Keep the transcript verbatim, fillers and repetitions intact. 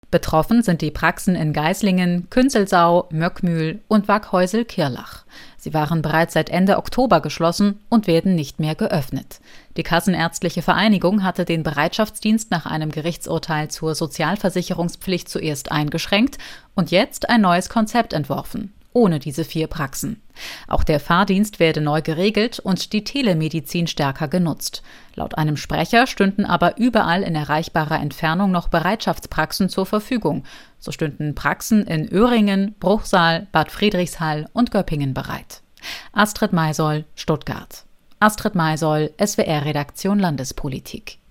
Betroffen sind die Praxen in Geislingen, Künzelsau, Möckmühl und Waghäusel-Kirlach. Sie waren bereits seit Ende Oktober geschlossen und werden nicht mehr geöffnet. Die Kassenärztliche Vereinigung hatte den Bereitschaftsdienst nach einem Gerichtsurteil zur Sozialversicherungspflicht zuerst eingeschränkt und jetzt ein neues Konzept entworfen, ohne diese vier Praxen. Auch der Fahrdienst werde neu geregelt und die Telemedizin stärker genutzt. Laut einem Sprecher stünden aber überall in erreichbarer Entfernung noch Bereitschaftspraxen zur Verfügung. So stünden Praxen in Öhringen, Bruchsal, Bad Friedrichshall und Göppingen bereit. Astrid Maisoll, Stuttgart. Astrid Maisoll, S W R-Redaktion Landespolitik.